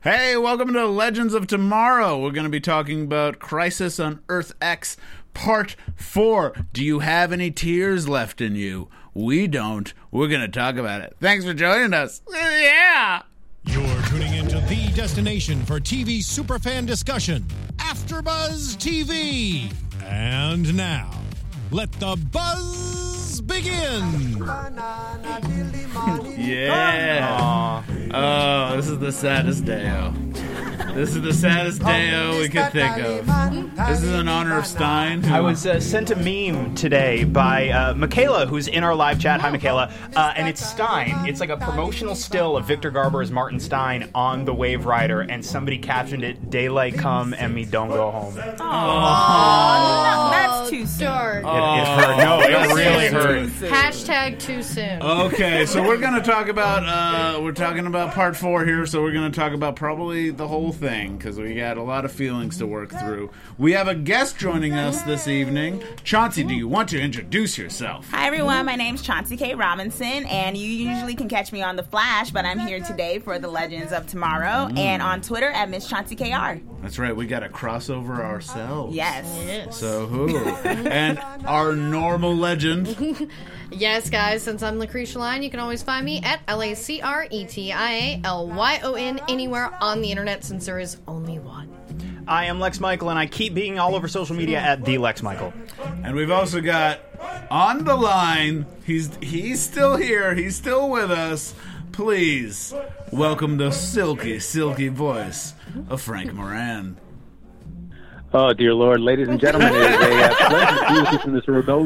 Hey, welcome to Legends of Tomorrow. We're going to be talking about Crisis on Earth X Part 4. Do you have any tears left in you? We don't. We're going to talk about it. Thanks for joining us. Yeah! You're tuning into the destination for TV superfan discussion, AfterBuzz TV. And now, let the buzz begin. Yeah. Oh, this is the saddest day-o. This is the saddest day-o we could think of. This is in honor of Stein. I was sent a meme today by Michaela, who's in our live chat. Hi, Michaela. And it's Stein. It's like a promotional still of Victor Garber as Martin Stein on the Wave Rider, and somebody captioned it, "Daylight come and me don't go home." Oh, that's too soon. It hurt. No, it really hurt. Hashtag too soon. Okay, so we're going to talk about, we're talking about part 4 here, so we're going to talk about probably the whole thing, because we got a lot of feelings to work through. We have a guest joining us this evening. Chauncey, do you want to introduce yourself? Hi, everyone. My name's Chauncey K. Robinson, and you usually can catch me on The Flash, but I'm here today for the Legends of Tomorrow, and on Twitter at Miss Chauncey KR. That's right, we got a crossover ourselves. Yes. So who? And our normal legend. Yes, guys, since I'm Lucretia Lyon, you can always find me at LACRETIALYON anywhere on the internet, since there is only one. I am Lex Michael, and I keep being all over social media at the Lex Michael. And we've also got on the line, he's still here, he's still with us. Please welcome the silky, silky voice of Frank Moran. Oh, dear Lord, ladies and gentlemen, it is a pleasure to be with you from this remote,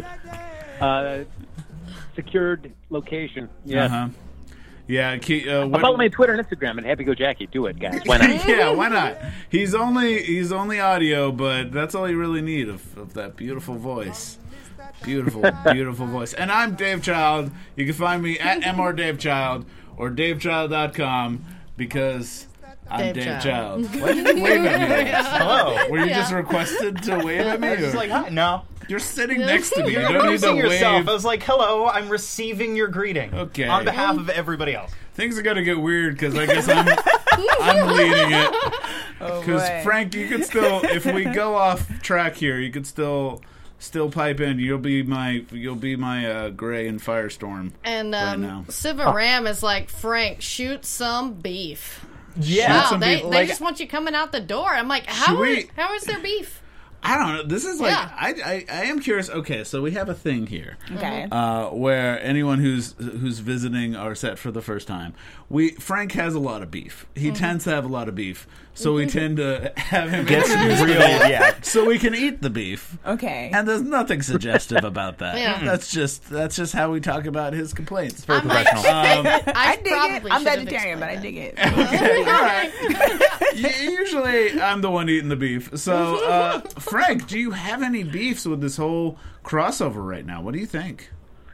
secured location. Yeah. Uh-huh. Yeah, follow me on Twitter and Instagram at HappyGoJackie. Do it, guys. Why not? Yeah, why not? He's only audio, but that's all you really need of that beautiful voice. Beautiful, beautiful voice. And I'm Dave Child. You can find me at MRDaveChild or DaveChild.com because I'm Dave Child. Why did you wave at me? Hello. Were you just requested to wave at me? I was just like, hi. No. You're sitting next to me. You You're don't need to introducing yourself. wave. I was like, hello, I'm receiving your greeting. Okay. On behalf of everybody else. Things are going to get weird because I guess I'm leading it. Because Frank, you could still, if we go off track here, you could still pipe in. You'll be my Gray and Firestorm. And right now. Siva Ram is like, Frank, shoot some beef. Yeah. Wow, they just want you coming out the door. I'm like, how is there beef? I don't know. This is like, Yeah. I am curious. Okay, so we have a thing here. Okay. Where anyone who's visiting our set for the first time, Frank has a lot of beef. He tends to have a lot of beef, so we tend to have him introduce the beef, so we can eat the beef. Okay. And there's nothing suggestive about that. Yeah. That's just how we talk about his complaints. Very professional. I dig it. probably I'm should have vegetarian, but I explained dig it. Okay, all right. Usually, I'm the one eating the beef. So, Frank, do you have any beefs with this whole crossover right now? What do you think?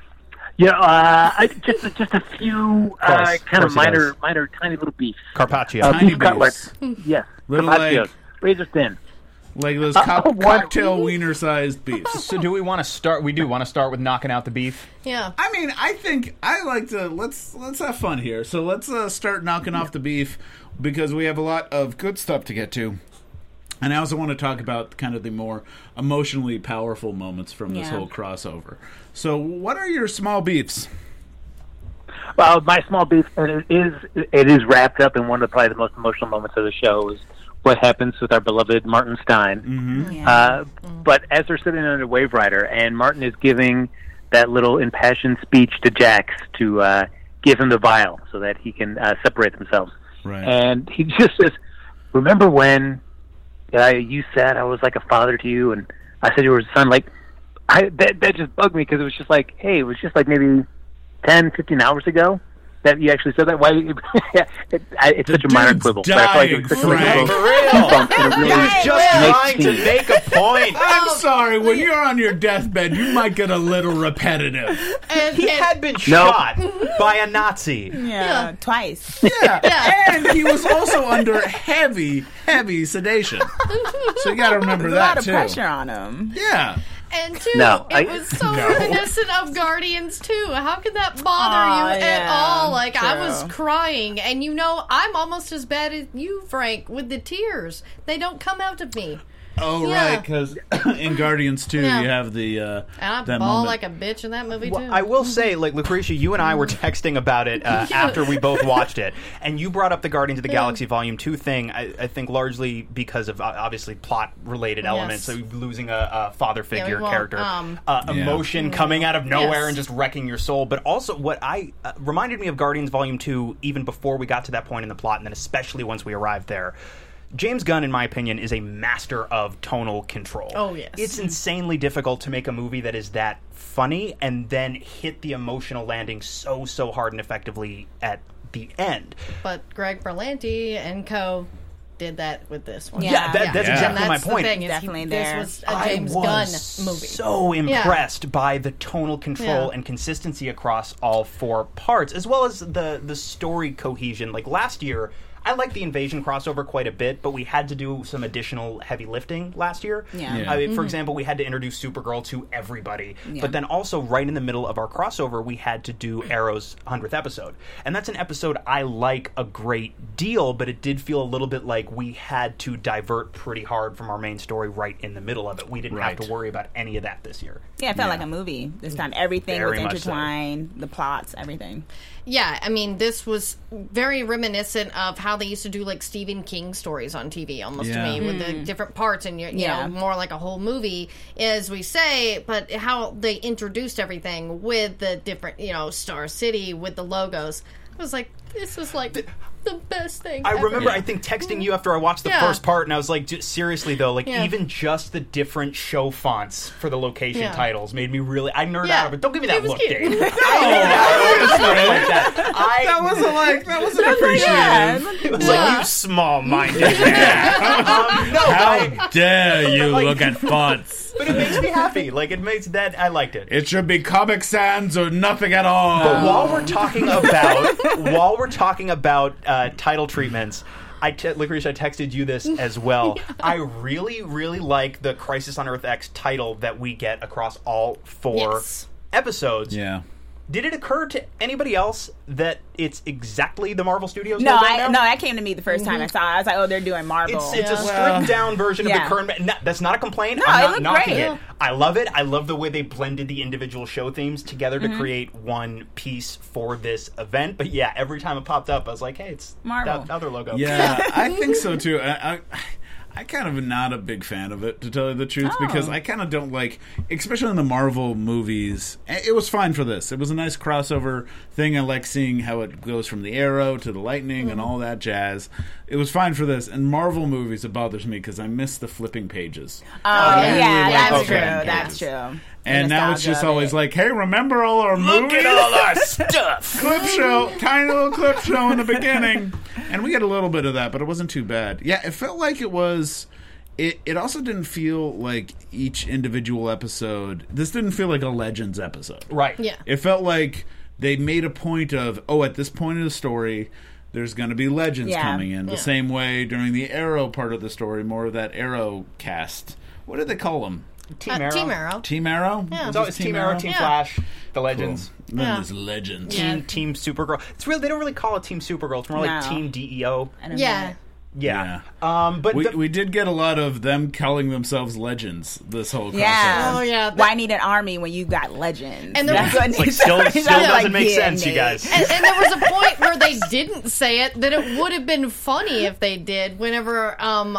Yeah, just a few kind of minor, tiny little beefs. Carpaccio. Tiny Beef cutlets. Yes. Little Carpaccios. Razor thin. Like those cocktail wiener-sized beefs. So do we want to start? We do want to start with knocking out the beef. Yeah. I mean, I think I like to let's have fun here. So let's start knocking off the beef because we have a lot of good stuff to get to. And I also want to talk about kind of the more emotionally powerful moments from this whole crossover. So what are your small beefs? Well, my small beef, and it is wrapped up in one of probably the most emotional moments of the show, is what happens with our beloved Martin Stein. Mm-hmm. Yeah. But as they're sitting on the Wave Rider, and Martin is giving that little impassioned speech to Jax to give him the vial so that he can separate themselves. Right. And he just says, remember when you said I was like a father to you, and I said you were a son? Like, that just bugged me because it was just like, hey, it was just like maybe 10, 15 hours ago that you actually said that. Why? It's such a minor quibble. But I feel like it's such a little bump in a really He was just trying to scene. make a point. I'm sorry, when you're on your deathbed, you might get a little repetitive. He had been shot by a Nazi. Yeah, twice. Yeah. And he was also under heavy sedation. So you got to remember There's that a lot of too. pressure on him. Yeah. And two, No, it was so reminiscent of Guardians 2. How could that bother you at all? Like, I was crying. And I'm almost as bad as you, Frank, with the tears. They don't come out of me. Oh, right, because in Guardians 2, you have the and I that bawl moment. like a bitch in that movie, too. I will say, like, Lucretia, you and I were texting about it after we both watched it, and you brought up the Guardians of the Galaxy Volume 2 thing, I think largely because of, obviously, plot-related elements, so losing a father figure character, emotion coming out of nowhere and just wrecking your soul, but also what reminded me of Guardians Volume 2 even before we got to that point in the plot, and then especially once we arrived there. James Gunn, in my opinion, is a master of tonal control. Oh, yes. It's insanely difficult to make a movie that is that funny and then hit the emotional landing so hard and effectively at the end. But Greg Berlanti and co. did that with this one. That's exactly my point. The thing, definitely this was a James Gunn movie. So impressed by the tonal control and consistency across all four parts, as well as the story cohesion. Like last year, I liked the Invasion crossover quite a bit, but we had to do some additional heavy lifting last year. For example, we had to introduce Supergirl to everybody, but then also right in the middle of our crossover, we had to do Arrow's 100th episode. And that's an episode I like a great deal, but it did feel a little bit like we had to divert pretty hard from our main story right in the middle of it. We didn't have to worry about any of that this year. Yeah, it felt like a movie this time. Everything Very was much so. intertwined, the plots, everything. Yeah, I mean, this was very reminiscent of how they used to do, like, Stephen King stories on TV, almost to me, with the different parts and, you know, more like a whole movie, as we say, but how they introduced everything with the different, Star City, with the logos. I was like, this was, like, the best thing I ever. remember, I think, texting you after I watched the first part, and I was like, seriously, though, like, even just the different show fonts for the location titles made me really... I nerd out of it. Don't give me that look, cute. Dave. That wasn't appreciative. It was like, you small-minded man. How dare you look at fonts? But it makes me happy. Like, it makes that... I liked it. It should be Comic Sans or nothing at all. But while we're talking about title treatments, Licorice, I texted you this as well. I really, really like the Crisis on Earth X title that we get across all four episodes. Yeah. Did it occur to anybody else that it's exactly the Marvel Studios? No, that came to me the first time I saw it. I was like, oh, they're doing Marvel. It's a stripped down version of the current... That's not a complaint. No, I'm it not looked knocking great. it. I love it. I love the way they blended the individual show themes together to create one piece for this event. But yeah, every time it popped up, I was like, hey, it's Marvel. that other logo. Yeah, I think so too. I kind of am not a big fan of it, to tell you the truth, because I kind of don't like, especially in the Marvel movies, it was fine for this. It was a nice crossover thing. I like seeing how it goes from the Arrow to the Lightning and all that jazz. It was fine for this. In Marvel movies, it bothers me because I miss the flipping pages. That's true. That's true. And now it's just always like, hey, remember all our movies? Look at all our stuff! Clip show, tiny little clip show in the beginning. And we get a little bit of that, but it wasn't too bad. Yeah, it felt like it was... It also didn't feel like each individual episode... This didn't feel like a Legends episode. Right. Yeah. It felt like they made a point of, at this point in the story, there's going to be Legends coming in. The same way during the Arrow part of the story, more of that Arrow cast. What did they call them? Team Arrow. Team Arrow. Team Arrow? Yeah. So it's Team Arrow, Team Flash, the Legends. Cool. Then there's Legends. Team Supergirl. It's really, they don't really call it Team Supergirl. It's more like Team DEO. I don't know. Yeah. But we did get a lot of them calling themselves Legends this whole crossover. Yeah. Oh, yeah. Why need an army when you got Legends? And there That's was- what It's like Nate still said. doesn't make sense, you guys. And there was a point where they didn't say it that it would have been funny if they did. Whenever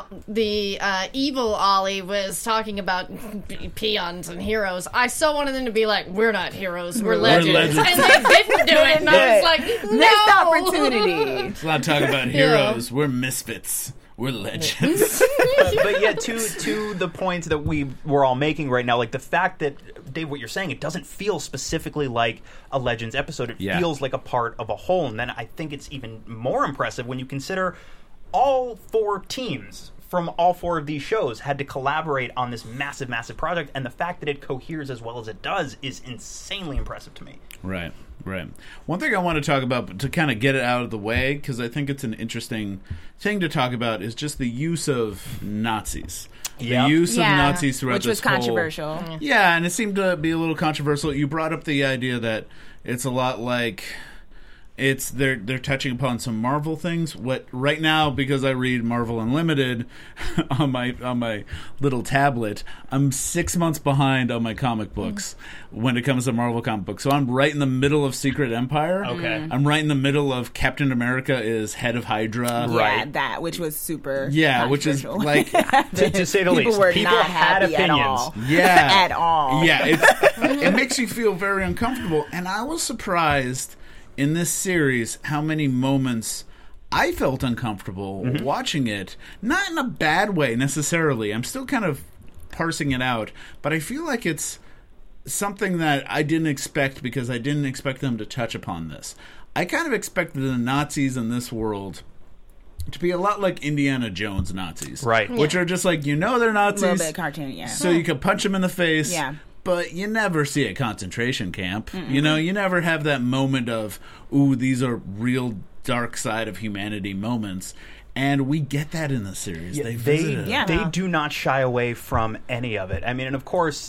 the evil Ollie was talking about peons and heroes, I so wanted them to be like, "We're not heroes, we're legends," and they didn't do it. And I was like, "No, Missed opportunity. Let's not talk about heroes. We're misfits. We're legends. But yeah, to the points that we were all making right now, like the fact that, Dave, what you're saying, it doesn't feel specifically like a Legends episode. It feels like a part of a whole. And then I think it's even more impressive when you consider all four teams from all four of these shows had to collaborate on this massive, massive project. And the fact that it coheres as well as it does is insanely impressive to me. Right. One thing I want to talk about, to kind of get it out of the way, because I think it's an interesting thing to talk about, is just the use of Nazis. The use of Nazis throughout which was this whole- controversial. Yeah, and it seemed to be a little controversial. You brought up the idea that it's a lot like they're touching upon some Marvel things. What right now, because I read Marvel Unlimited on my little tablet, I'm 6 months behind on my comic books when it comes to Marvel comic books. So I'm right in the middle of Secret Empire. Okay. I'm right in the middle of Captain America is head of Hydra. Yeah, that which was super. Yeah, which is like to say the least. People were People not had happy opinions. at all. Yeah. At all. Yeah, it makes you feel very uncomfortable. And I was surprised in this series how many moments I felt uncomfortable watching it. Not in a bad way necessarily. I'm still kind of parsing it out. But I feel like it's something that I didn't expect because I didn't expect them to touch upon this. I kind of expected the Nazis in this world to be a lot like Indiana Jones Nazis. Right. Which are just like, they're Nazis. A little bit cartoon, yeah. So you could punch them in the face. Yeah. But you never see a concentration camp. You never have that moment of, ooh, these are real dark side of humanity moments. And we get that in the series. They do not shy away from any of it. I mean, and of course,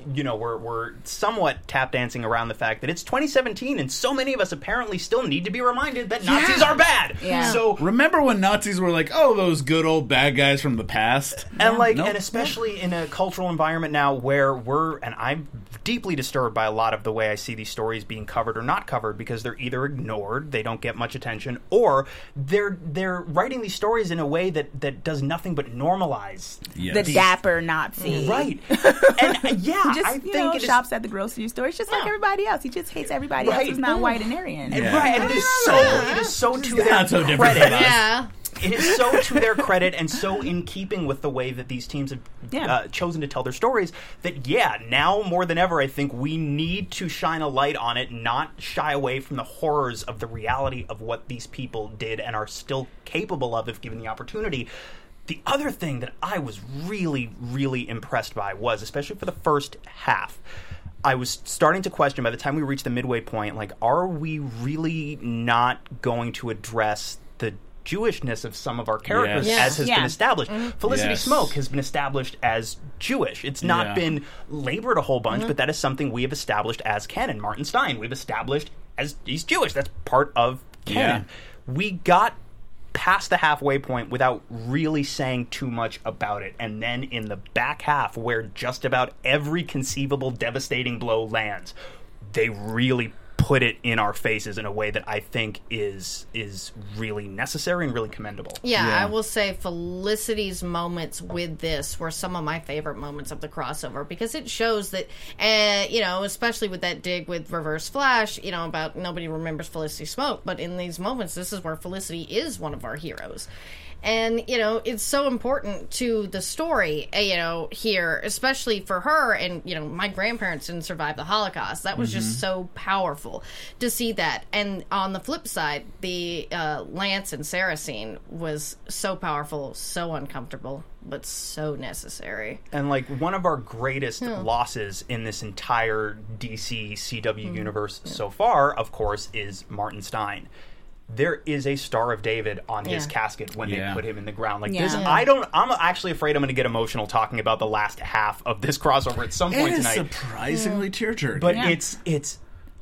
we're somewhat tap dancing around the fact that it's 2017, and so many of us apparently still need to be reminded that Nazis are bad. Yeah. So remember when Nazis were like, oh, those good old bad guys from the past, and and especially in a cultural environment now where I'm deeply disturbed by a lot of the way I see these stories being covered or not covered because they're either ignored, they don't get much attention, or they're writing these stories in a way that does nothing but normalize the dapper Nazi. Right. And I think it shops at the grocery store. It's just like everybody else. He just hates everybody else who's not white and Aryan. Right, and it is so to their credit. Yeah. It is so to their credit and so in keeping with the way that these teams have chosen to tell their stories that, now more than ever, I think we need to shine a light on it, not shy away from the horrors of the reality of what these people did and are still capable of if given the opportunity. The other thing that I was really, really impressed by was, especially for the first half, I was starting to question by the time we reached the midway point, like, are we really not going to address the Jewishness of some of our characters as has been established. Felicity Smoke has been established as Jewish. It's not been labored a whole bunch, but that is something we have established as canon. Martin Stein, we've established as he's Jewish. That's part of canon. We got past the halfway point without really saying too much about it. And then in the back half, where just about every conceivable devastating blow lands, they really put it in our faces in a way that I think is really necessary and really commendable. Yeah, I will say Felicity's moments with this were some of my favorite moments of the crossover because it shows that, especially with that dig with Reverse Flash, about nobody remembers Felicity Smoke, but in these moments, this is where Felicity is one of our heroes. And, it's so important to the story, here, especially for her. And, my grandparents didn't survive the Holocaust. That was just so powerful to see that. And on the flip side, the Lance and Sarah scene was so powerful, so uncomfortable, but so necessary. And, one of our greatest losses in this entire DC CW universe so far, of course, is Martin Stein. There is a Star of David on his casket when they put him in the ground. This, I'm actually afraid I'm going to get emotional talking about the last half of this crossover at some point tonight. It is surprisingly tear-jerking. But it's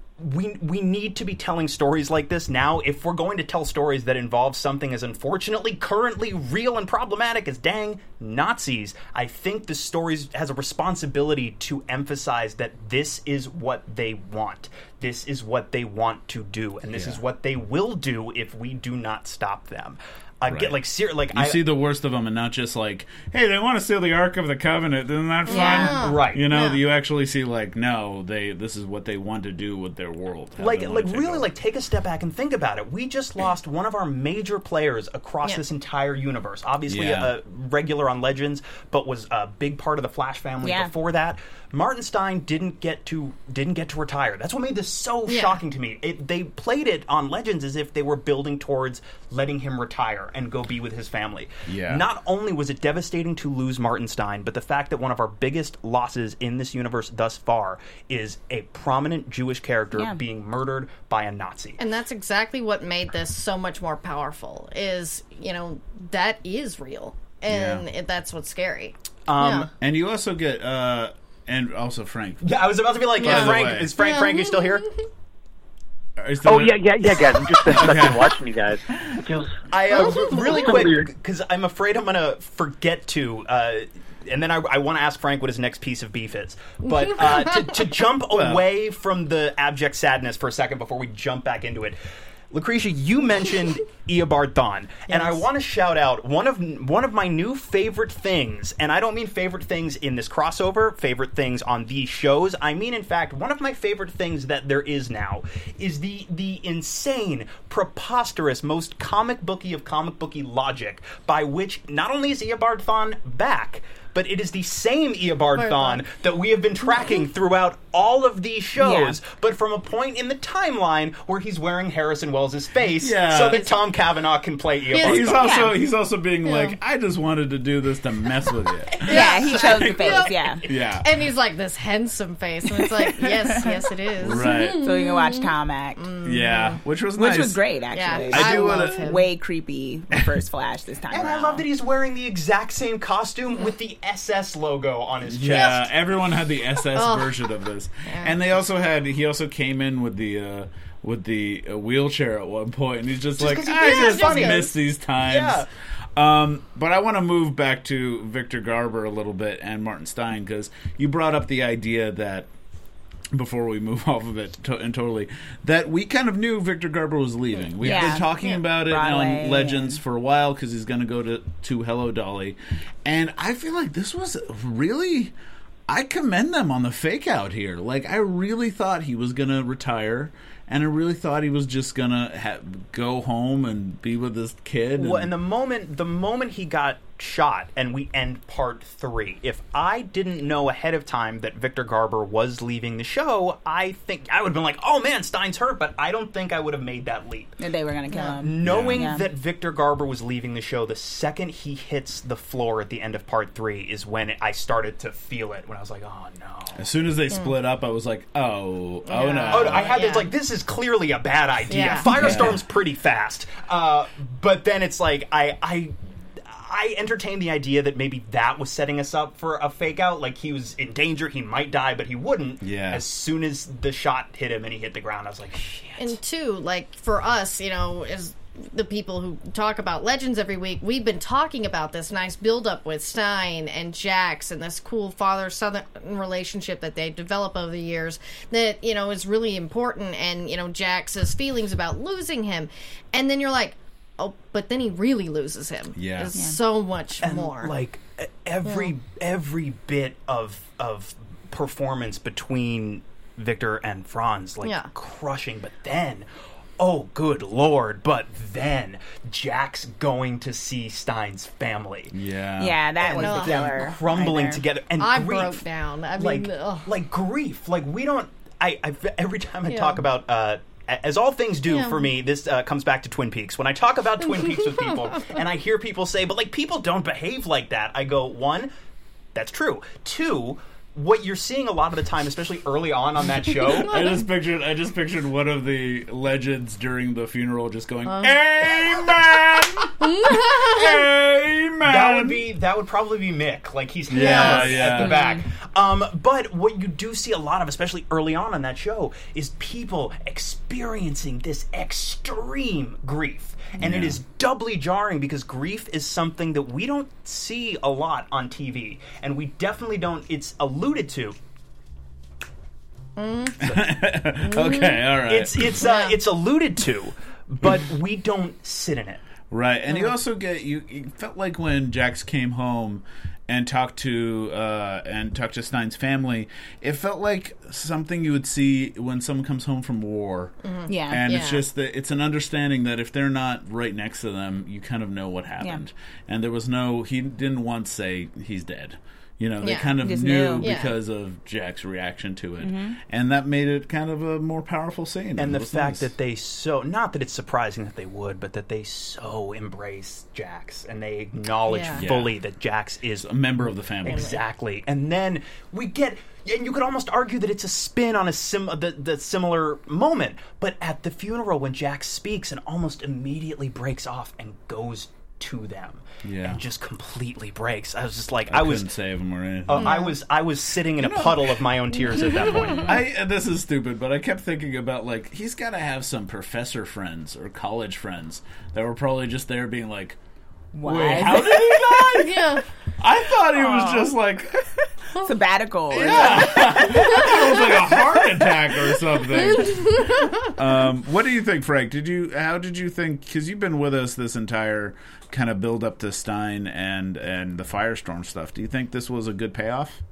we need to be telling stories like this now if we're going to tell stories that involve something as unfortunately currently real and problematic as dang Nazis. I think the stories has a responsibility to emphasize that this is what they want. This is what they want to do, and this is what they will do if we do not stop them. You see the worst of them, and not just like, hey, they want to steal the Ark of the Covenant. Isn't that fun? Yeah. Right. You actually see no, this is what they want to do with their world. Take a step back and think about it. We just lost one of our major players across this entire universe. Obviously, a regular on Legends, but was a big part of the Flash family before that. Martin Stein didn't get to retire. That's what made this so shocking to me. They played it on Legends as if they were building towards letting him retire and go be with his family. Yeah. Not only was it devastating to lose Martin Stein, but the fact that one of our biggest losses in this universe thus far is a prominent Jewish character being murdered by a Nazi. And that's exactly what made this so much more powerful, is, that is real. and that's what's scary. And you also get, and also Frank. Yeah, I was about to be like, is Frank, you still here? Yeah, guys. I'm just been watching you guys. It feels really quick, because I'm afraid I'm going to forget to, and then I want to ask Frank what his next piece of beef is. But to jump away from the abject sadness for a second before we jump back into it, Lucretia, you mentioned Eobard Thawne, and I want to shout out one of my new favorite things, and I don't mean favorite things in this crossover, favorite things on these shows. I mean, in fact, one of my favorite things that there is now is the insane, preposterous, most comic booky of comic booky logic by which not only is Eobard Thawne back, but it is the same Eobard Thawne that we have been tracking throughout all of these shows, but from a point in the timeline where he's wearing Harrison Wells' face so that Tom Cavanaugh can play Eobard Thawne. He's also being like, I just wanted to do this to mess with you. He chose the face, Yeah. And he's like, this handsome face. And it's like, yes, it is. Right. So you can watch Tom act. Yeah, which was nice. Which was great, actually. Yeah, I love him. Way creepy the first Flash this time And around. I love that he's wearing the exact same costume with the SS logo on his chest. Yeah, everyone had the SS version of this. And he also came in with the wheelchair at one point, and he's just like, I just miss these times. Yeah. But I want to move back to Victor Garber a little bit and Martin Stein, because you brought up the idea that, before we move off of it totally, that we kind of knew Victor Garber was leaving. We've been talking about it Broadway, on Legends for a while, because he's going to go to Hello Dolly. And I feel like this was really... I commend them on the fake out here. Like, I really thought he was going to retire, and I really thought he was just going to go home and be with his kid. Well, and the moment he got shot and we end part 3, if I didn't know ahead of time that Victor Garber was leaving the show, I think I would have been like, oh man, Stein's hurt, but I don't think I would have made that leap. That they were going to kill him. Knowing that Victor Garber was leaving the show, the second he hits the floor at the end of part 3 is when I started to feel it, when I was like, oh no. As soon as they split up, I was like, oh no. Oh, I had this, like, this is clearly a bad idea. Yeah. Firestorm's pretty fast. But then it's like, I entertained the idea that maybe that was setting us up for a fake out. Like, he was in danger, he might die, but he wouldn't. Yeah. As soon as the shot hit him and he hit the ground, I was like, shit. And two, like, for us, as the people who talk about Legends every week, we've been talking about this nice build-up with Stein and Jax and this cool father-son relationship that they develop over the years that, is really important, and, Jax's feelings about losing him. And then you're like, oh, but then he really loses him. Yeah. There's so much more. Like, every bit of performance between Victor and Franz, crushing. But then, oh, good Lord, but then Jax going to see Stein's family. Yeah. Yeah, that was the killer. Crumbling together. And I grief. broke down. I mean, like grief. Like, we don't... I every time I talk about... as all things do for me, this comes back to Twin Peaks. When I talk about Twin Peaks with people, and I hear people say, but, like, people don't behave like that, I go, 1, that's true. 2, what you're seeing a lot of the time, especially early on that show... I just pictured one of the legends during the funeral just going, Amen! Amen! That would probably be Mick. Like, he's at the back. But what you do see a lot of, especially early on that show, is people experiencing this extreme grief. And it is doubly jarring because grief is something that we don't see a lot on TV. And we definitely don't... It's alluded to. Okay, all right. It's alluded to, but we don't sit in it. Right, and you also get you felt like when Jax came home and talked to Stein's family, it felt like something you would see when someone comes home from war. Mm-hmm. Yeah, and it's just that it's an understanding that if they're not right next to them, you kind of know what happened. Yeah. And there was he didn't once say he's dead. They kind of knew because of Jack's reaction to it. Mm-hmm. And that made it kind of a more powerful scene. And the fact that they not that it's surprising that they would, but that they so embrace Jax and they acknowledge fully that Jax is a member of the family. Exactly. And then we get... And you could almost argue that it's a spin on the similar moment. But at the funeral, when Jax speaks and almost immediately breaks off and goes to them. Yeah. And just completely breaks. I was just like, I couldn't save him or anything. I was sitting in a puddle of my own tears at that point. This is stupid, but I kept thinking about, like, he's got to have some professor friends or college friends that were probably just there being like, wait, how did he die? Yeah. I thought he was just like sabbatical. Yeah. It was like a heart attack or something. What do you think, Frank? How did you think, because you've been with us this entire kind of build up to Stein and the Firestorm stuff, do you think this was a good payoff?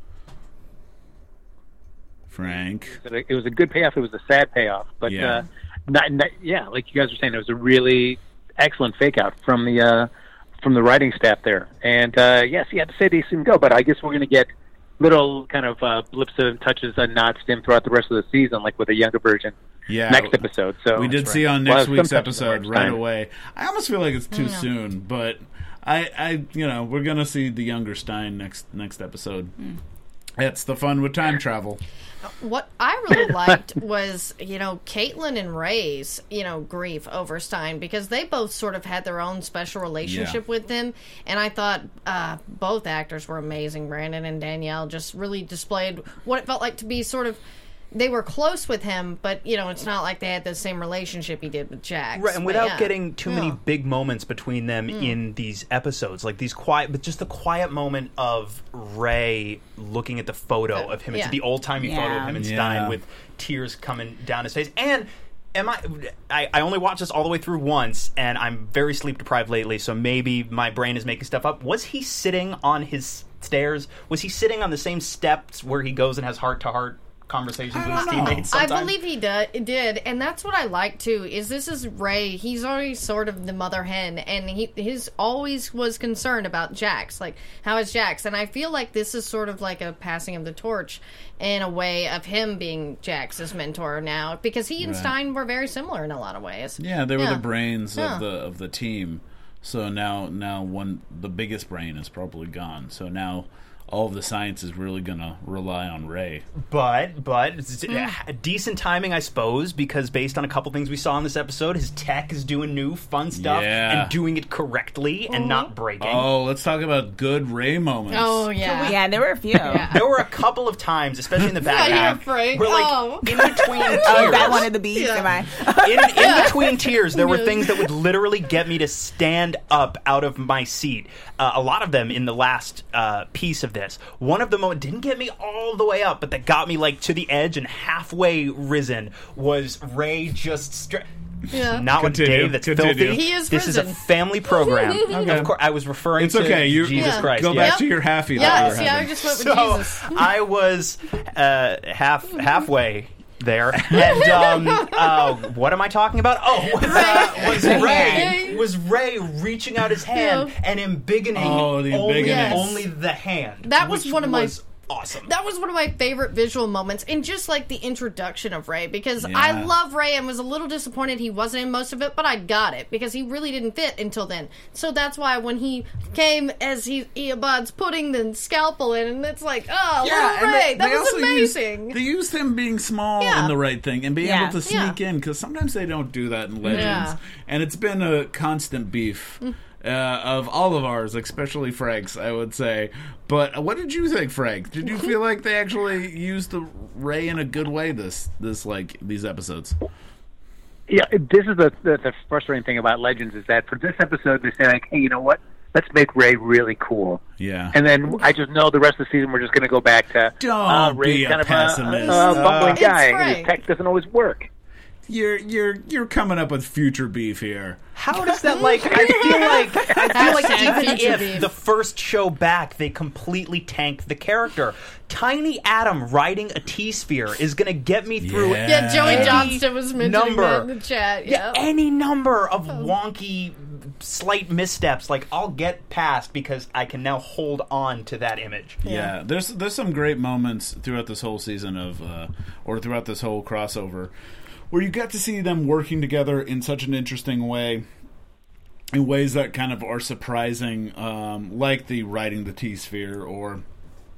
Frank? It was a good payoff. It was a sad payoff. But, like you guys were saying, it was a really excellent fake out from the writing staff there. And, yes, he had to say they didn't go, but I guess we're going to get little kind of blips of touches and nods to him throughout the rest of the season, like with a younger version. Yeah, next episode. So we did see on next week's episode right away. I almost feel like it's too soon, but I we're gonna see the younger Stein next episode. That's the fun with time travel. What I really liked was, Caitlin and Ray's, grief over Stein, because they both sort of had their own special relationship with him, and I thought both actors were amazing. Brandon and Danielle just really displayed what it felt like to be sort of. They were close with him, but, it's not like they had the same relationship he did with Jax. Right, and without getting too many big moments between them in these episodes, like these but just the quiet moment of Ray looking at the photo of him, it's the old-timey photo of him and Stein with tears coming down his face. And I only watched this all the way through once, and I'm very sleep-deprived lately, so maybe my brain is making stuff up. Was he sitting on his stairs? Was he sitting on the same steps where he goes and has heart-to-heart conversations with his teammates sometimes? I believe he did, and that's what I like too. This is Ray. He's always sort of the mother hen, and his always was concerned about Jax. Like, how is Jax? And I feel like this is sort of like a passing of the torch in a way of him being Jax's mentor now, because he and Stein were very similar in a lot of ways. Yeah, they were the brains of the team. So now the biggest brain is probably gone. So now all of the science is really going to rely on Ray. But it's decent timing, I suppose, because based on a couple things we saw in this episode, his tech is doing new fun stuff and doing it correctly and not breaking. Oh, let's talk about good Ray moments. Oh, yeah. Yeah, there were a few. There were a couple of times, especially in the back half, where, like, in between tears... Oh, that one of the beats, am I? In between tears, there were things that would literally get me to stand up out of my seat. A lot of them in the last piece of this. One of them didn't get me all the way up, but that got me like to the edge and halfway risen was Ray just not with Dave. That's filthy. He is this risen. is a family program. Okay. Of course, I was referring it's to okay. Jesus Christ. Go back to your halfie. I just went with Jesus. I was halfway there, and what am I talking about? Was Ray reaching out his hand and embiggening only the hand? That was one of my awesome. That was one of my favorite visual moments, and just like the introduction of Ray, because I love Ray and was a little disappointed he wasn't in most of it, but I got it because he really didn't fit until then. So that's why when he came as Eobod's putting the scalpel in, and it's like, little Ray, that was amazing. They used him being small in the right thing and being able to sneak in, because sometimes they don't do that in Legends, and it's been a constant beef. Of all of ours, especially Frank's, I would say. But what did you think, Frank? Did you feel like they actually used the Ray in a good way these episodes? Yeah, this is the frustrating thing about Legends is that for this episode they say like, hey, you know what? Let's make Ray really cool. Yeah. And then I just know the rest of the season we're just going to go back to Ray's kind of a bumbling guy, and his tech doesn't always work. You're coming up with future beef here. How does that I feel like even if the first show back they completely tank the character, Tiny Adam riding a T-sphere is going to get me through. Yeah, Joey Johnston was mentioning that in the chat. Yeah, any number of wonky slight missteps, like I'll get past because I can now hold on to that image. Yeah, there's some great moments throughout this whole season or throughout this whole crossover, where you get to see them working together in such an interesting way, in ways that kind of are surprising, like the riding the T-sphere, or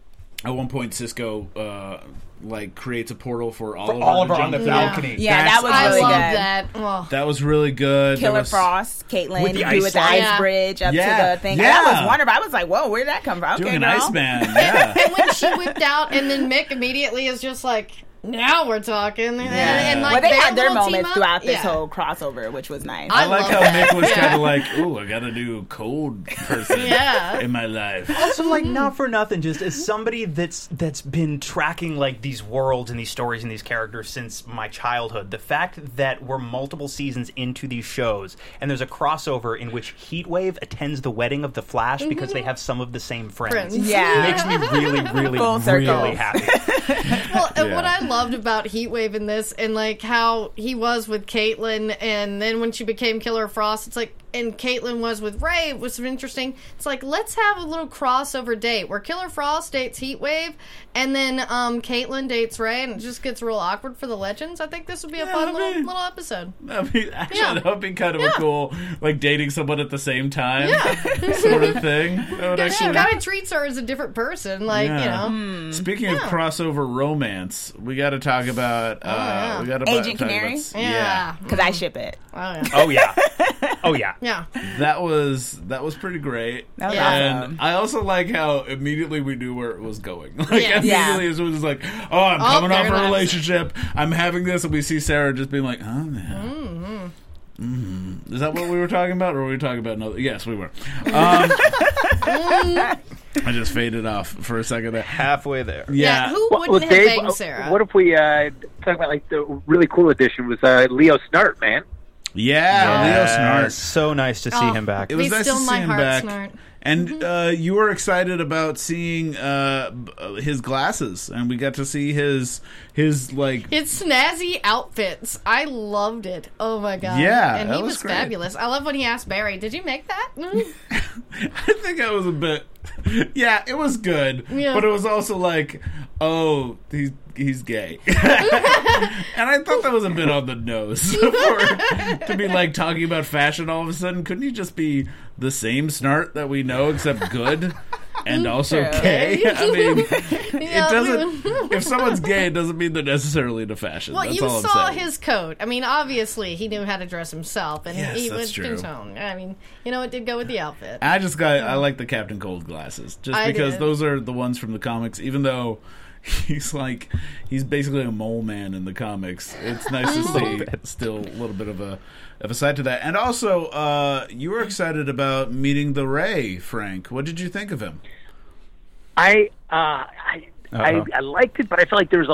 At one point, Cisco creates a portal for Oliver on the balcony. Yeah, that was I really love good. that. Oh. That was really good. Killer Frost, Caitlin, With the do ice with the slide? ice bridge up to the thing. Yeah. That was wonderful. I was like, whoa, where did that come from? Okay, Doing an girl. Iceman. Yeah. And when she whipped out, and then Mick immediately is just like, now we're talking. And like, Well, they had their little team moments up. throughout this Yeah. whole crossover, which was nice. I like love how that. Mick was kind of like, ooh, I got a new cold person Yeah. in my life. Also, like, not for nothing, just as somebody that's been tracking like these worlds and these stories and these characters since my childhood, the fact that we're multiple seasons into these shows and there's a crossover in which Heatwave attends the wedding of the Flash because they have some of the same friends. Yeah. Makes me really, really, Full circle. really happy. Well, and Yeah. what I loved about Heatwave in this, and like how he was with Caitlin, and then when she became Killer Frost, it's like, and Caitlin was with Ray, was interesting. It's like, let's have a little crossover date where Killer Frost dates Heatwave, and then Caitlin dates Ray, and it just gets real awkward for the Legends. I think this would be a fun little episode. I mean, actually, Yeah. that would be kind of a Yeah. cool, like, dating someone at the same time sort of thing. That would Yeah, actually... kind of treats her as a different person, like, Yeah. you know. Speaking of crossover romance, we got to talk about yeah. we got Agent Canary? Yeah. Because I ship it. Oh, yeah. Oh, yeah. Oh, yeah. Yeah. That was pretty great. That was and awesome. I also like how immediately we knew where it was going. Like Yeah. immediately it was like, oh, I'm coming off there a it is. relationship. I'm having this, and we see Sarah just being like, oh yeah. Is that what we were talking about, or were we talking about another? Yes, we were. I just faded off for a second there. Halfway there. Yeah. Who Well, wouldn't have Dave, banged Sarah? what if we talk about like the really cool addition was Leo Snart, man. Yeah, Leo Snart. So nice to see Oh. him back. It was Be nice still to see my him heart, back. Snart. And you were excited about seeing his glasses, and we got to see his like. His snazzy outfits. I loved it. Oh my god. Yeah, and that he was was great. fabulous. I love when he asked Barry, "Did you make that?" I think I was a bit. Yeah, it was good, Yeah. but it was also like, oh, he's gay, and I thought that was a bit on the nose to be like talking about fashion all of a sudden. Couldn't he just be the same Snart that we know, except good and also gay? I mean, it doesn't. If someone's gay, it doesn't mean they're necessarily into fashion. Well, That's you all I'm saw saying. his coat. I mean, obviously he knew how to dress himself, and Yes, he that's was true. contoned. I mean, it did go with the outfit. I like the Captain Cold glasses just I because did. those are the ones from the comics. Even though he's basically a mole man in the comics, it's nice to see still a little bit of a side to that. And also, you were excited about meeting the Ray, Frank. What did you think of him? I liked it, but I feel like there was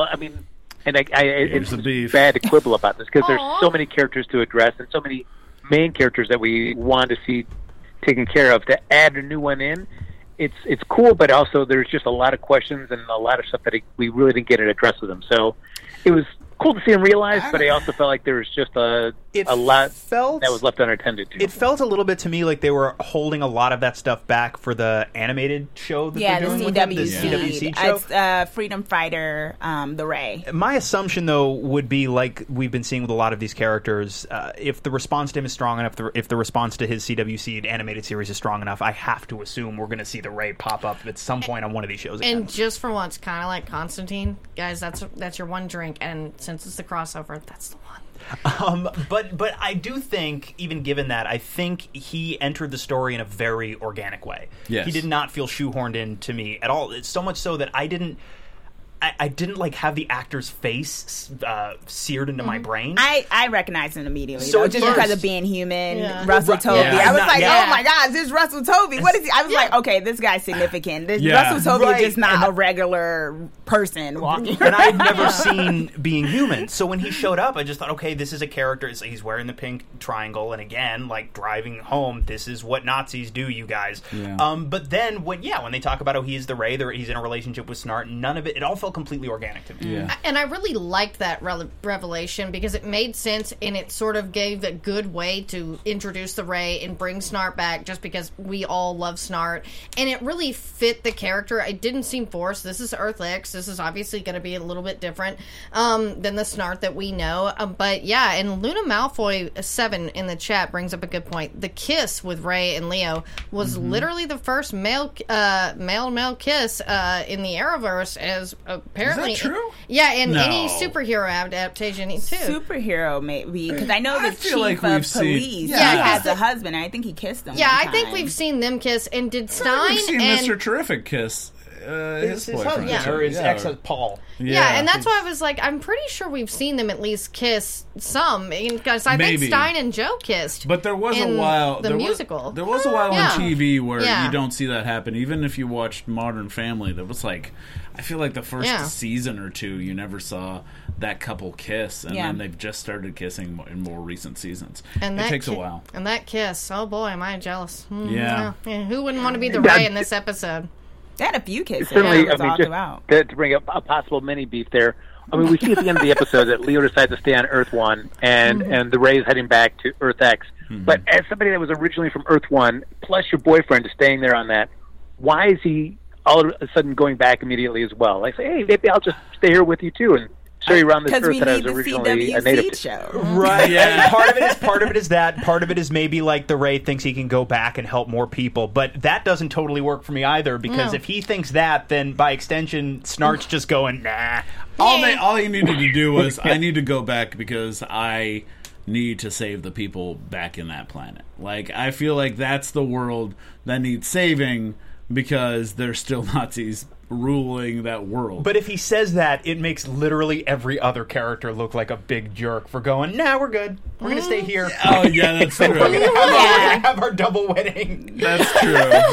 Here's it's the beef. bad to quibble about this because there's Aw. so many characters to address and so many main characters that we want to see taken care of. To add a new one in, it's cool, but also there's just a lot of questions and a lot of stuff that we really didn't get to address with him. So it was cool to see him realize, but I also felt like there was just a lot that was left unattended to. It felt a little bit to me like they were holding a lot of that stuff back for the animated show that Yeah, they're the doing with them, the CWC. CWC show. It's Freedom Fighter, the Ray. My assumption, though, would be like we've been seeing with a lot of these characters. If the response to him is strong enough, if the response to his CWC animated series is strong enough, I have to assume we're going to see the Ray pop up at some point on one of these shows again. And just for once, kind of like Constantine, guys, that's your one drink, and since it's the crossover, that's the one. But I do think, even given that, I think he entered the story in a very organic way. Yes. He did not feel shoehorned in to me at all. It's so much so that I didn't like have the actor's face seared into my brain. I recognized him immediately, So though, at just first- because of being human. Yeah. Russell Right, Tovey. yeah. I was like, Yeah. oh my God, this is Russell Tovey. What is he? I was like, okay, this guy's significant. This Yeah. Russell Tovey Right. is just not And- a regular person walking And I had around. never seen Being Human. So when he showed up, I just thought, okay, this is a character. He's wearing the pink triangle, and again, like driving home, this is what Nazis do, you guys. Yeah. But then when they talk about how he's the Ray, he's in a relationship with Snart, none of it all felt felt completely organic to me. Yeah. And I really liked that revelation because it made sense and it sort of gave a good way to introduce the Rey and bring Snart back just because we all love Snart. And it really fit the character. It didn't seem forced. This is Earth X. This is obviously going to be a little bit different than the Snart that we know. But yeah, and Luna Malfoy 7 in the chat brings up a good point. The kiss with Rey and Leo was literally the first male kiss in the Arrowverse, as apparently. Is that true? Yeah, in No. any superhero adaptation too. Superhero, maybe, because I know the chief feel like of we've seen- police Yeah. has a husband. And I think he kissed him. Yeah, one I think time. we've seen them kiss. And did Stein We've seen and Mr. Terrific kiss his boyfriend. husband, Yeah. or his ex Paul. Yeah, and that's why I was like, I'm pretty sure we've seen them at least kiss some. Because I think Maybe. Stein and Joe kissed. But there was a in while. the there musical. there was a while Yeah. on TV where Yeah. you don't see that happen. Even if you watched Modern Family, that was like, I feel like the first Yeah. season or two, you never saw that couple kiss, and Yeah. then they've just started kissing in more recent seasons. And it that takes a while. And that kiss, oh boy, am I jealous. Yeah. Who wouldn't want to be the Rey in this episode? They had a few kisses. Certainly, That was all just throughout. to bring up a possible mini beef there. I mean, we see at the end of the episode that Leo decides to stay on Earth 1, and the Rey's heading back to Earth X. But as somebody that was originally from Earth 1, plus your boyfriend is staying there on that, why is he all of a sudden going back immediately as well? Like, say, hey, maybe I'll just stay here with you too and show you around this Because Earth we that I need was the originally a native CWC to. show. Right. Yeah. Part of it is that. Part of it is maybe like the Rey thinks he can go back and help more people, but that doesn't totally work for me either. Because if he thinks that, then by extension, Snart's just going nah. All he needed to do was, I need to go back because I need to save the people back in that planet. Like, I feel like that's the world that needs saving because there's still Nazis ruling that world. But if he says that, it makes literally every other character look like a big jerk for going, nah, we're good. We're going to stay here. Oh, yeah, that's true. We're going to have our double wedding. That's true.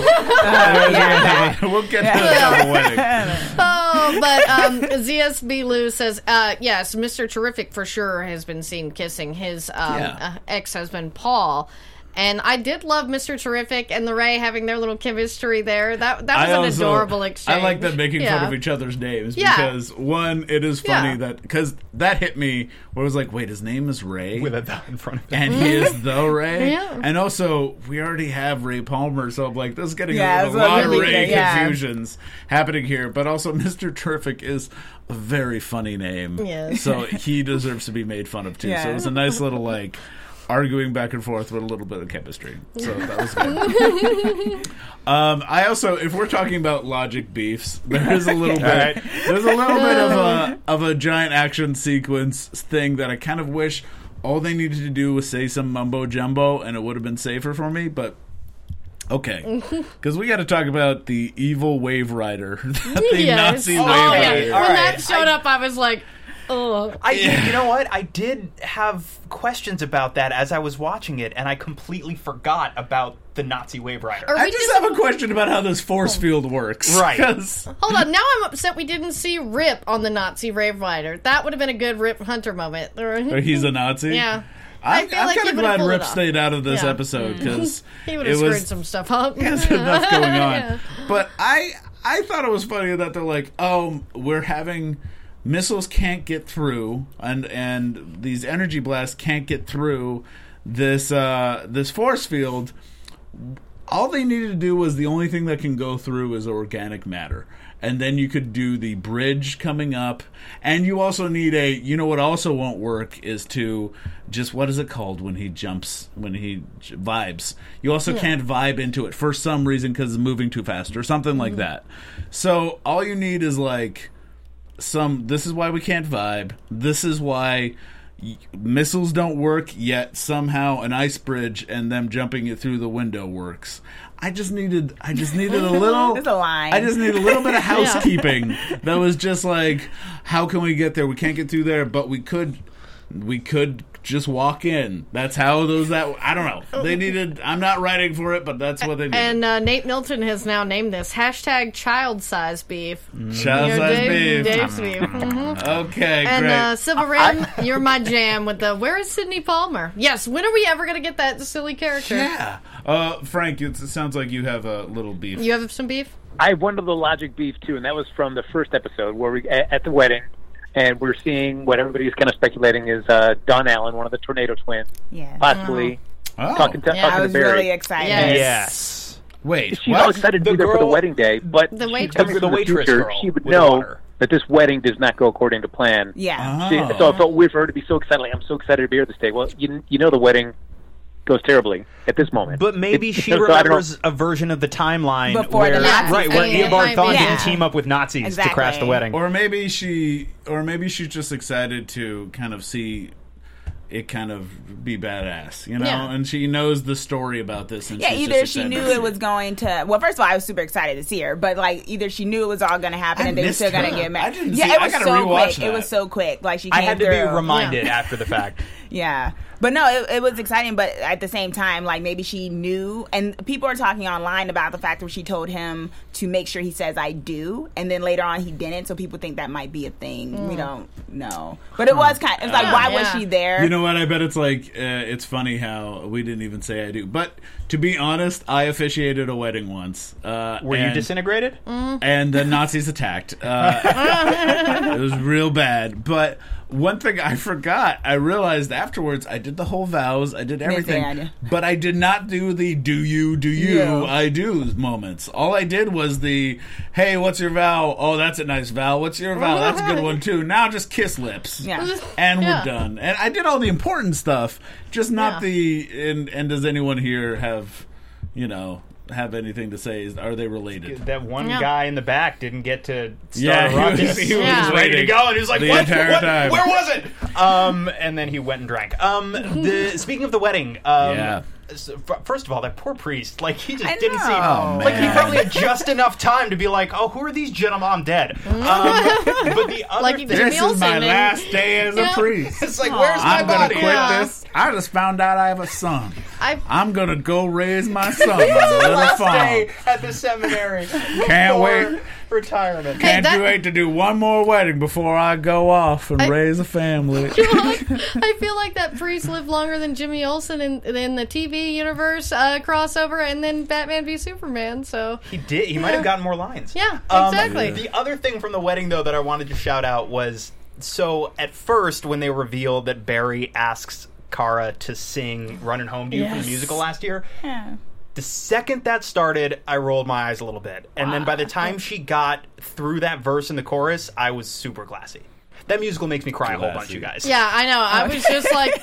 We'll get to the double wedding. Oh, but ZSB Lou says, yes, Mr. Terrific for sure has been seen kissing his ex-husband, Paul. And I did love Mr. Terrific and the Rey having their little chemistry there. That was an adorable exchange. I like them making fun of each other's names because, one, it is funny that, because that hit me where it was like, wait, his name is Rey? With a the in front of him. And he is the Rey? Yeah. And also, we already have Ray Palmer, so I'm like, this is getting Yeah, a it's lot of really Rey good, yeah. confusions happening here. But also, Mr. Terrific is a very funny name. Yes. So he deserves to be made fun of, too. Yeah. So it was a nice little, like, arguing back and forth with a little bit of chemistry. So that was good. I also, if we're talking about logic beefs, there is a little bit. There's a little bit of a giant action sequence thing that I kind of wish all they needed to do was say some mumbo jumbo, and it would have been safer for me. But okay, because we got to talk about the evil Wave Rider, the Nazi Wave Rider. All When right. that showed up, I was like, oh. You know what? I did have questions about that as I was watching it, and I completely forgot about the Nazi Wave Rider. Are I we just have a question about how this force field works. Right. 'Cause- Hold on, now I'm upset we didn't see Rip on the Nazi Rave Rider. That would have been a good Rip Hunter moment. or he's a Nazi? Yeah. I'm feel like kind he of would've glad pulled Rip it off. stayed out of this Yeah. episode because He would have screwed some stuff up. There's enough going on. Yeah. But I thought it was funny that they're like, oh, we're having missiles can't get through, and these energy blasts can't get through this force field. All they needed to do was the only thing that can go through is organic matter. And then you could do the bridge coming up. And you also need what also won't work is to just, what is it called when he jumps, when he vibes? You also can't vibe into it for some reason because it's moving too fast or something like that. So all you need is like this is why we can't vibe. This is why missiles don't work, yet somehow an ice bridge and them jumping it through the window works. I just needed a little. There's a line. I just need a little bit of housekeeping. That was just like, how can we get there? We can't get through there, but we could just walk in. That's how I don't know. They needed. I'm not writing for it, but that's what they needed. And Nate Milton has now named this #child size beef. Child size beef. Dave's beef. Mhm. Okay, And great. Silver Rim, you're my jam with the where is Sidney Palmer? Yes, when are we ever going to get that silly character? Yeah. Frank, it sounds like you have a little beef. You have some beef? I have one of the logic beef too, and that was from the first episode where we at the wedding, and we're seeing what everybody's kind of speculating is Don Allen, one of the Tornado Twins, possibly talking to I was Barry. really excited. Yes. Wait, She's all excited to be there for the wedding day, but The she's waitress. coming from the waitress future. girl She would with know water. that this wedding does not go according to plan. Yeah. So it felt weird for her to be so excited. Like, I'm so excited to be here this day. Well, you know the wedding goes terribly at this moment. But maybe she so I don't know. remembers a version of the timeline Before where, the Nazis right, where came Eobard in. It might Thawne be. didn't Yeah. team up with Nazis to crash the Exactly. wedding. Or maybe she's just excited to kind of see it kind of be badass, you know? Yeah. And she knows the story about this. And Yeah, she's either just she excited knew to it see was going to. Well, first of all, I was super excited to see her, but like either she knew it was all going to happen I and they were missed still going to her. get married. I didn't Yeah, see- it I was gotta so rewatch quick. that. It was so quick. Like she I came had to be through. reminded after the fact. Yeah. But no, it was exciting, but at the same time, like maybe she knew, and people are talking online about the fact that she told him to make sure he says I do, and then later on he didn't, so people think that might be a thing. We don't know. But it was kind of, it's like, why was she there? You know what? I bet it's like, it's funny how we didn't even say I do. But to be honest, I officiated a wedding once. Were you disintegrated? And the Nazis attacked. It was real bad. But one thing I forgot, I realized afterwards, I did the whole vows, I did everything, idea. but I did not do the do you, Yeah. I do moments. All I did was the, hey, what's your vow? Oh, that's a nice vow. What's your vow? That's a good one too. Now just kiss lips. Yeah. And Yeah. we're done. And I did all the important stuff, just not Yeah. and does anyone here have, have anything to say? Are they related? That one Yeah. guy in the back didn't get to start Yeah, a rocket. he was He was Yeah. ready to waiting go, and he was like, the "What? entire What? time. Where was it?" And then he went and drank. Speaking of the wedding, Yeah. First of all, that poor priest, like he just I didn't seem know. Oh, like he man. probably had just enough time to be like, "Oh, who are these gentlemen? I'm dead." But the other Like he thing, did. This Jimmy is my Olsen, last day as a Yeah. priest. it's like, where's my I'm gonna body? quit Yeah. this. I just found out I have a son. I I'm gonna go raise my son on a little Last farm. day at the seminary. Can't before wait. Retirement. Hey, Can't that- you wait to do one more wedding before I go off and raise a family? I feel like that priest lived longer than Jimmy Olsen in the TV universe crossover, and then Batman v Superman. So He did. He might have gotten more lines. yeah, exactly. The other thing from the wedding, though, that I wanted to shout out was, so at first when they revealed that Barry asks Kara to sing "Running Home to You" from the musical last year, the second that started, I rolled my eyes a little bit, and then by the time she got through that verse in the chorus, I was super classy. That musical makes me cry a whole bunch, you guys. Yeah, I know. I was just like,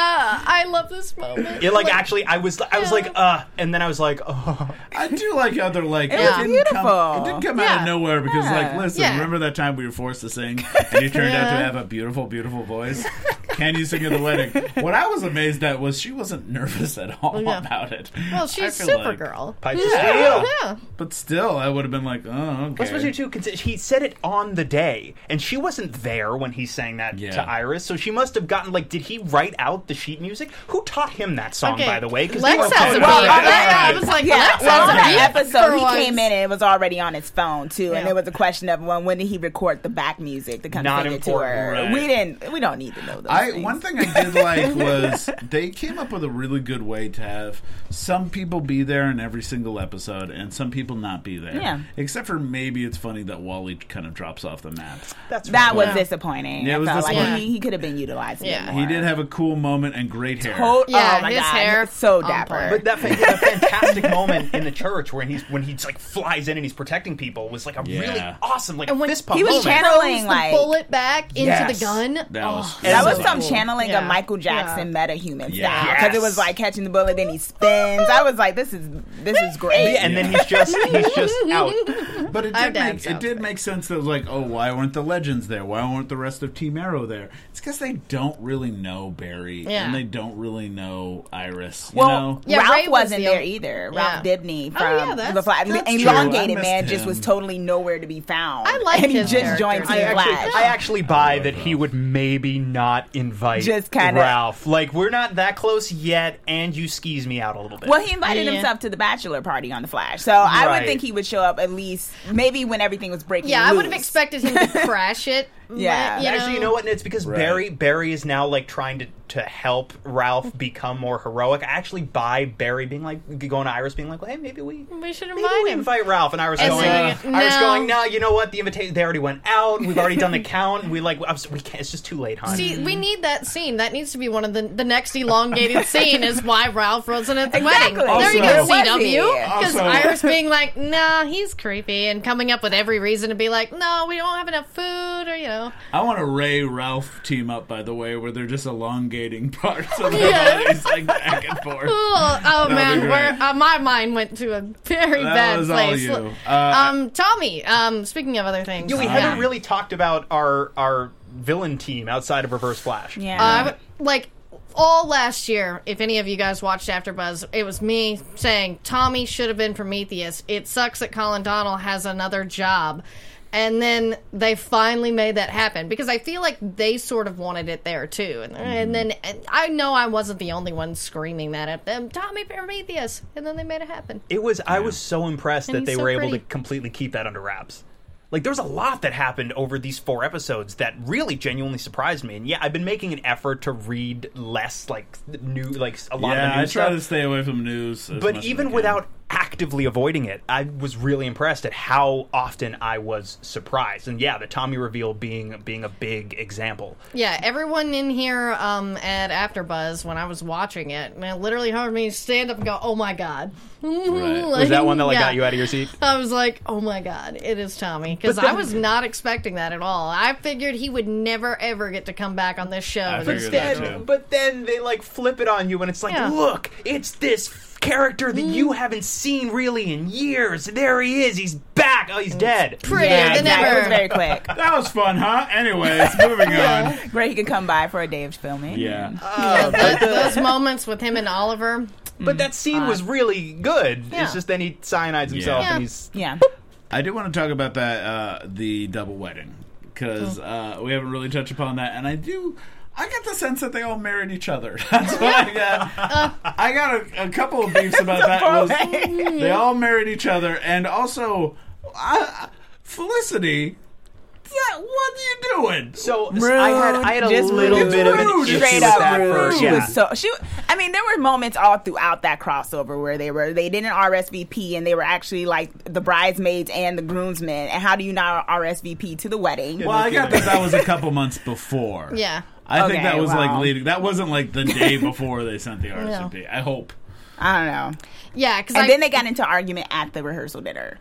I love this moment. It actually, I was like, and then I was like, oh. I do like how they're like, was it didn't beautiful. Come, it didn't come out Yeah. of nowhere because, like, listen, Yeah. remember that time we were forced to sing and you turned out to have a beautiful, beautiful voice? Can you sing at the wedding? What I was amazed at was she wasn't nervous at all Yeah. about it. Well, I she's feel like- Supergirl. Pipes of steel. Yeah. But still, I would have been like, oh, okay. Especially too, because he said it on the day, and she wasn't there when he sang that Yeah. to Iris, so she must have gotten did he write out the sheet music? Who taught him that song, Okay. by the way? Because Lex has a beat. Well, I was like, Yeah, Lex well, on has a beat that episode, for he once. came in and it was already on his phone too, and Yeah. it was a question of when did he record the back music to come Not sing it to important, her. right. We don't need to know those things. One thing I did like was they came up with a really good way to have some people be there in every single episode and some people not be there. Yeah. Except for maybe it's funny that Wally kind of drops off the map. that's That was Yeah. disappointing. Yeah, it was I felt like disappointing. he could have been utilized. Yeah. a bit more. He did have a cool moment and great hair. Yeah, oh my his God. hair so on dapper. point. But that fantastic moment in the church when he's flies in and he's protecting people was like a really Yeah. awesome And when fist pump he was moment. channeling Throws like the bullet back into Yes. the gun. That was that was so some cool. channeling Yeah. of Michael Jackson metahuman Yeah. style because it was like catching the bullet, then he spins. I was like, this is great. Yeah, and then he's just out. But it I've did, done make, so. it did make sense that it was like, oh, why weren't the legends there? Why weren't the rest of Team Arrow there? It's because they don't really know Barry Yeah. and they don't really know Iris. You Well, know? Yeah, Ralph Ray was wasn't the there only- either. Yeah. Ralph Dibny from Oh, yeah, that's- the Flash. that's true. Elongated I man missed just was him. totally nowhere to be found. I like and he his just character. joined Team I Flash. I actually buy that he would maybe not invite Just kinda- Ralph. Like, we're not that close yet, and you skis me out a little bit. Well, he invited Yeah. himself to the bachelor party on the Flash, so I Right. would think he would show up at least maybe when everything was breaking. Yeah, I would have loose. expected him to crash it Yeah. Actually, you know what? It's because Right. Barry is now like trying to help Ralph become more heroic. I actually buy Barry being like going to Iris being like, well, hey, maybe we should maybe invite we him. invite Ralph. And Iris And going, saying, no, you know what? The invitation they already went out. We've already done the count. We can't. It's just too late, hon. See, we need that scene. That needs to be one of the next elongated scene is why Ralph wasn't at the wedding. There you go, Also- CW. Because Also- Iris being like, nah, he's creepy, and coming up with every reason to be like, no, we don't have enough food, or, I want a Ray Ralph team up, by the way, where they're just elongating parts of their bodies like back and forth. Oh be man, great. where my mind went to a very That bad was all place. you. Tommy, speaking of other things. We haven't really talked about our villain team outside of Reverse Flash. Yeah. Like all last year, if any of you guys watched AfterBuzz, it was me saying Tommy should have been Prometheus. It sucks that Colin Donnell has another job. And then they finally made that happen because I feel like they sort of wanted it there too. And then I know I wasn't the only one screaming that at them, Tommy Prometheus. And then they made it happen. I was so impressed And that he's they so were able to pretty. completely keep that under wraps. Like, there was a lot that happened over these 4 episodes that really genuinely surprised me. And yeah, I've been making an effort to read less, like, new, like, a lot of the I new try stuff. to stay away from news. As much But as even I can. without actively avoiding it, I was really impressed at how often I was surprised. And yeah, the Tommy reveal being a big example. Yeah, everyone in here at AfterBuzz, when I was watching it, man, literally heard me stand up and go, "Oh my god!" Right. Was that one that Yeah. got you out of your seat? I was like, "Oh my god, it is Tommy," because But then- I was not expecting that at all. I figured he would never ever get to come back on this show. I And figured instead- that too. But then they like flip it on you, and it's like, Yeah. look, it's this character that you haven't seen really in years. There he is. He's back. Oh, he's dead. prettier Yeah, than It was ever. very quick. That was fun, huh? Anyways, moving on. Great, he could come by for a day of filming. Yeah. Those moments with him and Oliver. But that scene was really good. Yeah. It's just then he cyanides himself, Yeah. and he's Yeah. I do want to talk about that, the double wedding, because we haven't really touched upon that, and I get the sense that they all married each other. That's what I got. I got a couple of beefs about that. Was they all married each other, and also Felicity. What are you doing? so. Rude, I had a just little rude. bit of an Rude. issue Straight with up that rude. first. She Yeah. was so I mean, there were moments all throughout that crossover where they didn't RSVP and they were actually like the bridesmaids and the groomsmen. And how do you not RSVP to the wedding? Well, I got that was a couple months before. Yeah. I think Okay, that was like wow. leading. That wasn't like the day before they sent the RSVP. I hope. I don't know. Yeah, because And then they got into argument at the rehearsal dinner.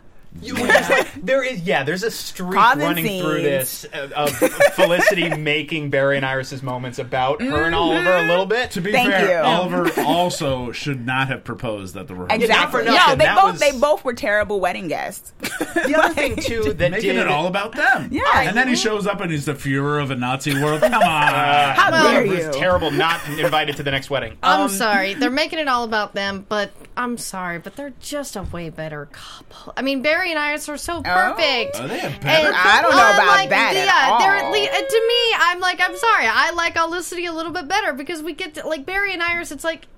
There's a streak Causing running through scenes. this of Felicity making Barry and Iris's moments about her and Oliver a little bit. To be Thank fair, you. Oliver also should not have proposed at the rehearsal. Exactly. for nothing. No, That they was- both were terrible wedding guests. The other thing too that Making did it all about them. Yeah. And then he shows up and he's the Führer of a Nazi world. Come on. How Well, dare it you? was terrible not invited to the next wedding. I'm sorry. They're making it all about them, but I'm sorry, but they're just a way better couple. I mean, Barry and Iris are so perfect. Are they a better And I don't know I'm about like, that at yeah, they're all. at least, to me, I'm like, I'm sorry. I like Olicity a little bit better because we get to, like, Barry and Iris, it's like,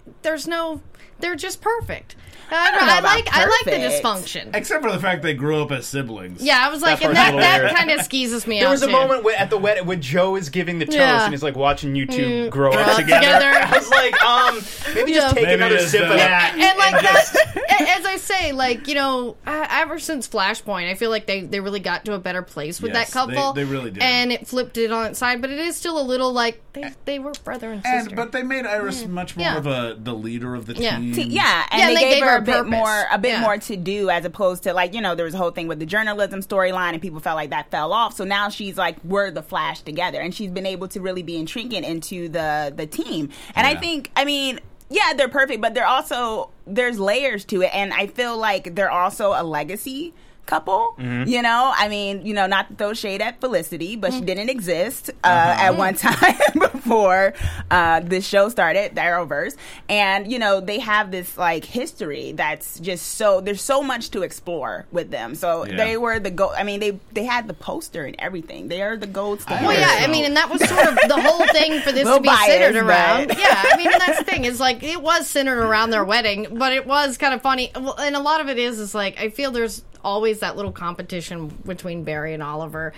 they're just perfect. I don't know about I like the perfect. Oh, dysfunction. Except for the fact they grew up as siblings. Yeah, I was like, That and part's a little that weird. kind of skeezes me There out was a too. moment at the wedding when Joe is giving the toast Yeah. and he's like watching you two grow grow up up together. together. I was like, maybe just take Maybe another it's sip of that. that. And like just- that, as I say, like, you know, ever since Flashpoint, I feel like they really got to a better place with Yes, that couple. they really did. And it flipped it on its side, but it is still a little like they were brother and sister. But they made Iris much more Yeah. of the leader of the Yeah. team. Yeah, and Yeah, they, they gave gave her her a a bit purpose. more to do as opposed to like, you know, there was a whole thing with the journalism storyline and people felt like that fell off. So now she's like, we're the Flash together, and she's been able to really be intriguing into the team. And I Yeah. think, I mean, yeah, they're perfect, but they're also there's layers to it, and I feel like they're also a legacy couple. You know, I mean, you know, not to throw shade at Felicity, but she didn't exist at one time before this show started, the Arrowverse. And, you know, they have this like history that's just there's so much to explore with them. So Yeah. they were the gold. I mean, they had the poster and everything. They are the gold standard. Well, yeah, I mean, and that was sort of the whole thing for this Little to be biased, centered but- around. Yeah, I mean, and that's the thing is like it was centered around their wedding, but it was kind of funny. Well, and a lot of it is like I feel there's always that little competition between Barry and Oliver.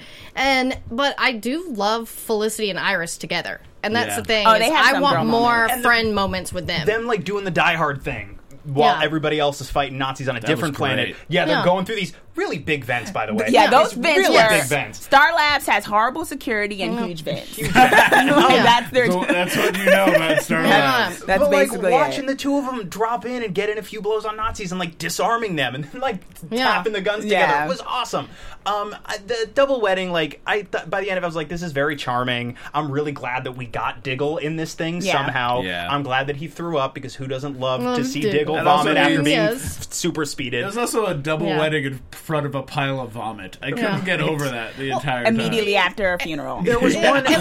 But I do love Felicity and Iris together. And that's the thing. Oh, they have I some want girl more moments. friend moments with them. Them like doing the Die Hard thing while Yeah. everybody else is fighting Nazis on a different was planet. great. Yeah, they're Yeah. going through these really big vents, by the way. Yeah, those These vents really were big vents. Star Labs has horrible security and huge vents. Yeah. That's their. So that's what you know about Star Labs. That's but like basically watching it. the two of them drop in and get in a few blows on Nazis and like disarming them and then like Yeah. tapping the guns together Yeah. was awesome. The double wedding, like by the end of it, I was like, this is very charming. I'm really glad that we got Diggle in this thing Yeah. somehow. Yeah. I'm glad that he threw up because who doesn't love to Love see Diggle. Diggle And also vomit after means- being Yes. super speeded? There's also a double Yeah. wedding in front of a pile of vomit. I couldn't Yeah. get over that the entire time. Immediately after a funeral. There was one. And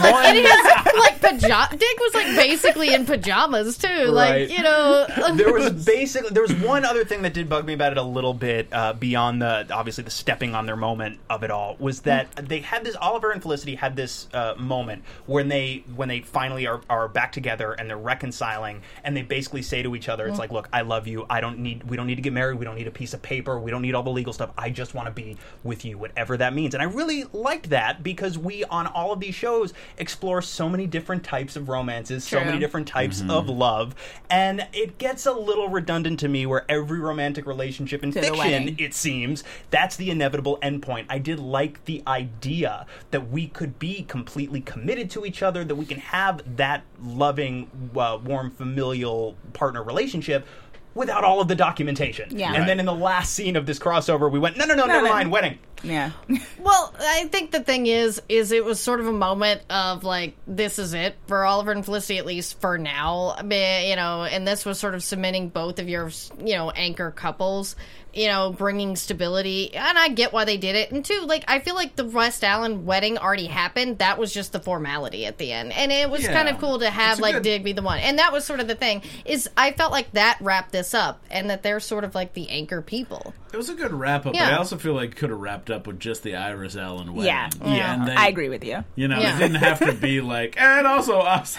like Dick was like basically in pajamas too. Right. Like, you know, there was one other thing that did bug me about it a little bit beyond obviously the stepping on their moment of it all was that they had this Oliver and Felicity had this moment when they finally are back together and they're reconciling and they basically say to each other, it's like, look, I love you. We don't need to get married. We don't need a piece of paper. We don't need all the legal stuff. I just want to be with you, whatever that means. And I really liked that because we on all of these shows explore so many different types of romances, so True. many different types of love, and it gets a little redundant to me where every romantic relationship in To the fiction, wedding. it seems, that's the inevitable endpoint. I did like the idea that we could be completely committed to each other, that we can have that loving, warm, familial partner relationship without all of the documentation. Yeah. And Right. then in the last scene of this crossover, we went, no, never mind, wedding. Yeah. well, I think the thing is it was sort of a moment of like, this is it for Oliver and Felicity, at least for now. I mean, you know, and this was sort of cementing both of your, you know, anchor couples, you know, bringing stability. And I get why they did it. And two, like, I feel like the West Allen wedding already happened. That was just the formality at the end. And it was Yeah. kind of cool to have, It's a like, good- Dig be the one. And that was sort of the thing, is I felt like that wrapped this up, and that they're sort of like the anchor people. It was a good wrap up, Yeah. but I also feel like it could have wrapped up with just the Iris Allen wedding. Yeah. Yeah. And they- I agree with you. You know, Yeah. it didn't have to be like, and also us.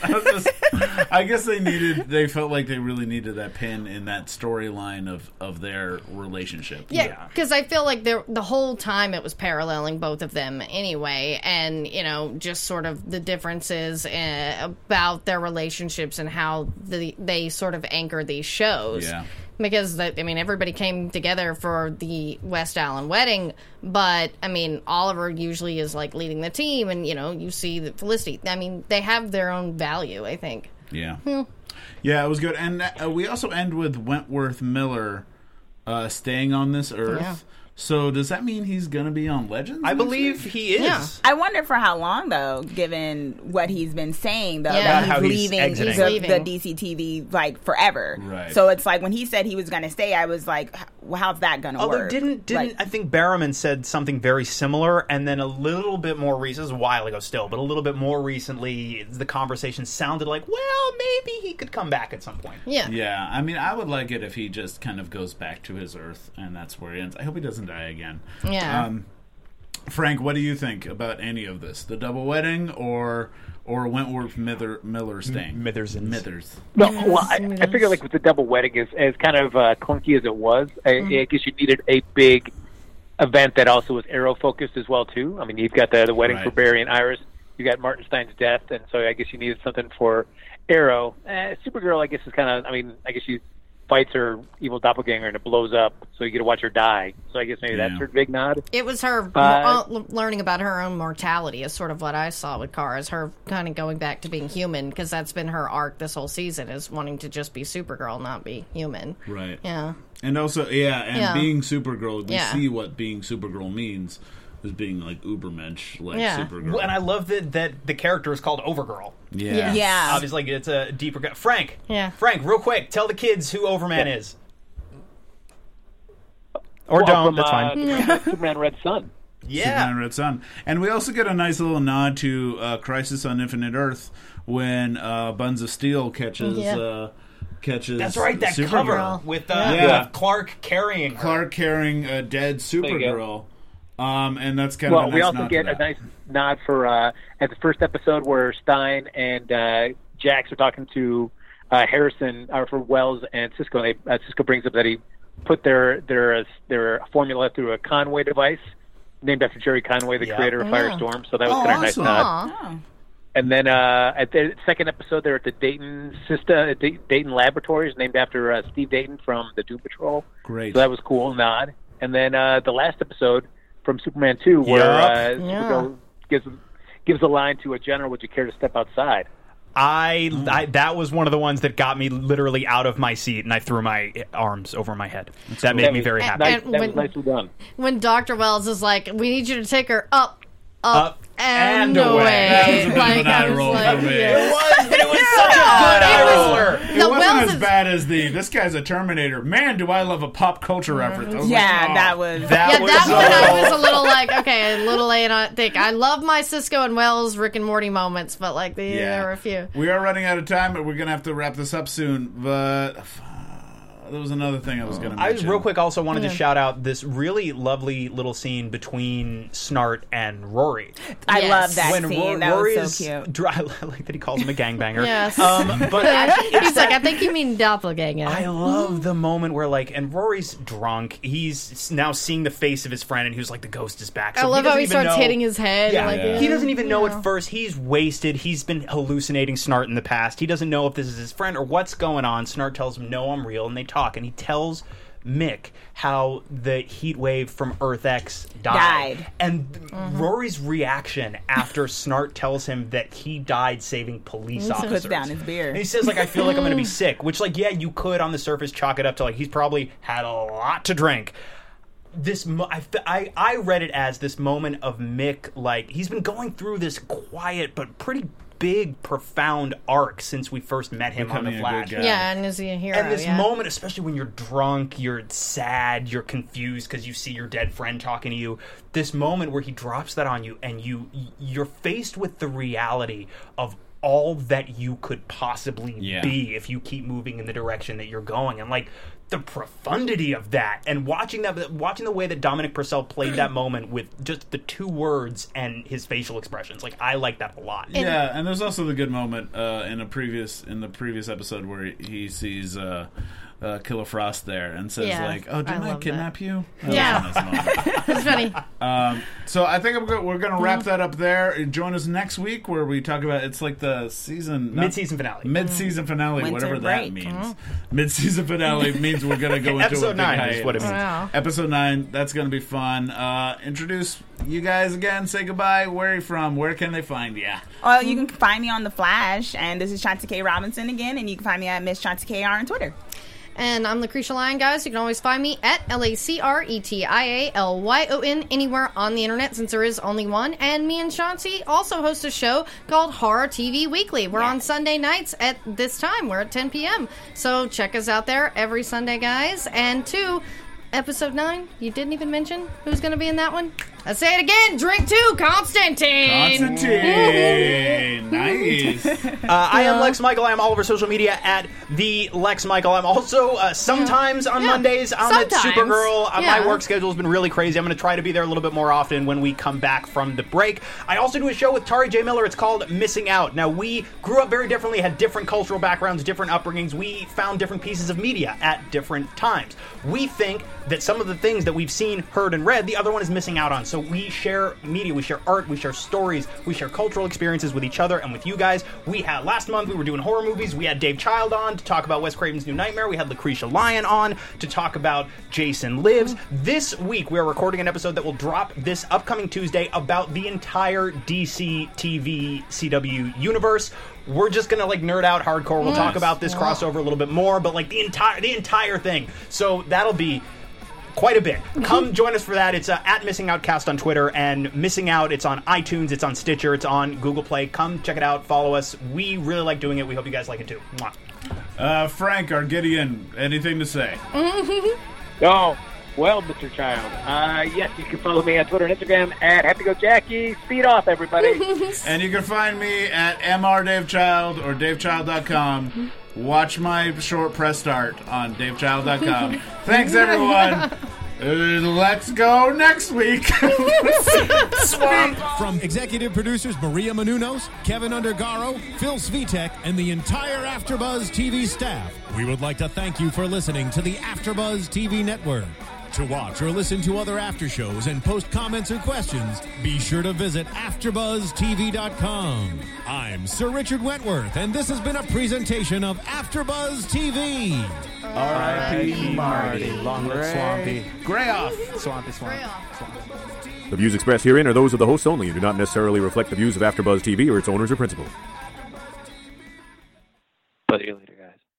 I guess they felt like they really needed that pin in that storyline of their relationship. Yeah, because I feel like the whole time it was paralleling both of them anyway, and, you know, just sort of the differences about their relationships and how they sort of anchor these shows. Yeah. Because, everybody came together for the West Allen wedding, but, Oliver usually is, like, leading the team, and, you know, you see that Felicity, they have their own value, I think. Yeah. Yeah, it was good. And we also end with Wentworth Miller staying on this earth. Yeah. So does that mean he's going to be on Legends? I next believe week? he is. Yeah. I wonder for how long, though, given what he's been saying, though, Yeah. About how that he's he's leaving exiting. the, He's the leaving. DCTV, like, forever. Right. So it's like, when he said he was going to stay, I was like, well, how's that going to Although work? didn't Like, I think Barrowman said something very similar, and then a little bit more recent, this was a while ago still, but a little bit more recently, the conversation sounded like, well, maybe he could come back at some point. Yeah. Yeah, I would like it if he just kind of goes back to his Earth, and that's where he ends. I hope he doesn't die again. Yeah. Frank, what do you think about any of this? The double wedding or Wentworth Miller staying? Mithers. No, well, I figure like with the double wedding, as kind of clunky as it was, I guess you needed a big event that also was Arrow focused as well too. I mean, you've got the wedding for Right. Barry and Iris, you got Martin Stein's death, and so I guess you needed something for Arrow. Supergirl, I guess is kind of. I guess she fights her evil doppelganger and it blows up, so you get to watch her die. So I guess maybe that's her big nod. It was her learning about her own mortality is sort of what I saw with Kara, is her kind of going back to being human, because that's been her arc this whole season, is wanting to just be Supergirl, not be human. Right. Yeah. And also, Yeah. being Supergirl, we Yeah. see what being Supergirl means as being like Ubermensch, like Yeah. Supergirl. Well, and I love that the character is called Overgirl. yeah. Yeah. Obviously, it's a deeper... Frank! Yeah. Frank, real quick, tell the kids who Overman is. Or Well, don't, from, that's fine. Superman Red Sun. Yeah. Superman Red Sun. And we also get a nice little nod to Crisis on Infinite Earth when Buns of Steel catches That's right, that Supergirl. cover with Yeah. Clark carrying her. Clark carrying a dead you go. Supergirl. And that's kind of Well, a nice we also nod get to a that. nice nod for at the first episode where Stein and Jax are talking to Harrison for Wells and Cisco. And Cisco brings up that he put their formula through a Conway device, named after Jerry Conway, the creator of Firestorm. So that was kind of awesome. nice nod. And then at the second episode, they're at the Dayton Laboratories, named after Steve Dayton from the Doom Patrol. Great. So that was cool, nod. And then the last episode from Superman 2, where Supergirl gives a line to a general, "Would you care to step outside?" I that was one of the ones that got me literally out of my seat, and I threw my arms over my head. That made me very happy. That was nicely done. When Dr. Wells is like, "We need you to take her up, and away." away. That was a bit of an eye roll for me. It was such a good eye roller. It wasn't as bad as this guy's a Terminator. Man, do I love a pop culture reference. I was like, that was... That one I was a little like, okay, a little late on. I love my Cisco and Wells Rick and Morty moments, but like there were a few. We are running out of time, but we're going to have to wrap this up soon. But there was another thing I was going to mention. I just real quick also wanted to shout out this really lovely little scene between Snart and Rory. I love that when scene. Rory that is was so cute. I like that he calls him a gangbanger. Yes. But actually, He's like, I think you mean doppelganger. I love the moment where, like, and Rory's drunk. He's now seeing the face of his friend, and he was like, the ghost is back. So I love how he starts hitting his head. Yeah. He doesn't even know at first. He's wasted. He's been hallucinating Snart in the past. He doesn't know if this is his friend or what's going on. Snart tells him, no, I'm real, and they talk, and he tells Mick how the heat wave from Earth X died. And Rory's reaction after Snart tells him that he died saving police officers. Puts down his beer. And he says, like, I feel like I'm going to be sick. Which, like, yeah, you could on the surface chalk it up to, like, he's probably had a lot to drink. I read it as this moment of Mick, like, he's been going through this quiet but pretty big, profound arc since we first met him on The Flash. Yeah, and is he a hero? And this moment, especially when you're drunk, you're sad, you're confused because you see your dead friend talking to you. This moment where he drops that on you, and you're faced with the reality of all that you could possibly be if you keep moving in the direction that you're going, and like the profundity of that, and watching the way that Dominic Purcell played that moment with just the two words and his facial expressions. Like, I like that a lot. Yeah, and there's also the good moment in the previous episode where he sees Killer Frost there and says, like, "Oh, didn't I kidnap you?" It's funny. So I think we're going to wrap that up there. Join us next week where we talk about, it's like the mid-season finale. Mid-season finale, Winter whatever break. that means. Mid-season finale means we're going to go into Episode 9 is what it means. Wow. Episode 9, that's going to be fun. Introduce you guys again. Say goodbye. Where are you from? Where can they find you? Well, you can find me on The Flash, and this is Chauncey K. Robinson again, and you can find me at Miss Chauncey KR on Twitter. And I'm Lucretia Lyon, guys. You can always find me at LACRETIALYON anywhere on the internet, since there is only one. And me and Chauncey also host a show called Horror TV Weekly. We're on Sunday nights at this time. We're at 10 p.m. So check us out there every Sunday, guys. And episode 9, you didn't even mention who's going to be in that one? Let's say it again. Drink 2, Constantine. Nice. I am Lex Michael. I am all over social media at the Lex Michael. I'm also sometimes on Mondays. I'm at Supergirl. My work schedule has been really crazy. I'm going to try to be there a little bit more often when we come back from the break. I also do a show with Tari J. Miller. It's called Missing Out. Now, we grew up very differently, had different cultural backgrounds, different upbringings. We found different pieces of media at different times. We think that some of the things that we've seen, heard, and read, the other one is missing out on. So we share media, we share art, we share stories, we share cultural experiences with each other and with you guys. We had last month, we were doing horror movies. We had Dave Child on to talk about Wes Craven's New Nightmare. We had Lucretia Lyon on to talk about Jason Lives. This week, we are recording an episode that will drop this upcoming Tuesday about the entire DC TV CW universe. We're just gonna like nerd out hardcore. We'll talk about this crossover a little bit more, but like the entire thing. So that'll be quite a bit. Come join us for that. It's at Missing Outcast on Twitter, and Missing Out, it's on iTunes, it's on Stitcher, it's on Google Play. Come check it out, follow us. We really like doing it. We hope you guys like it too. Mwah. Frank, our Gideon, anything to say? Oh, well, Mr. Child. Yes, you can follow me on Twitter and Instagram at HappyGoJackie. Speed off, everybody. And you can find me at mrdavechild or davechild.com. Watch my short press start on davechild.com. Thanks, everyone. Let's go next week. From executive producers Maria Menounos, Kevin Undergaro, Phil Svitek, and the entire AfterBuzz TV staff, we would like to thank you for listening to the AfterBuzz TV network. To watch or listen to other after shows and post comments or questions, be sure to visit AfterBuzzTV.com. I'm Sir Richard Wentworth, and this has been a presentation of AfterBuzz TV. R.I.P. Marty. Long live Swampy. Gray off. Swampy. The views expressed herein are those of the hosts only and do not necessarily reflect the views of AfterBuzz TV or its owners or principals. But see you later, guys.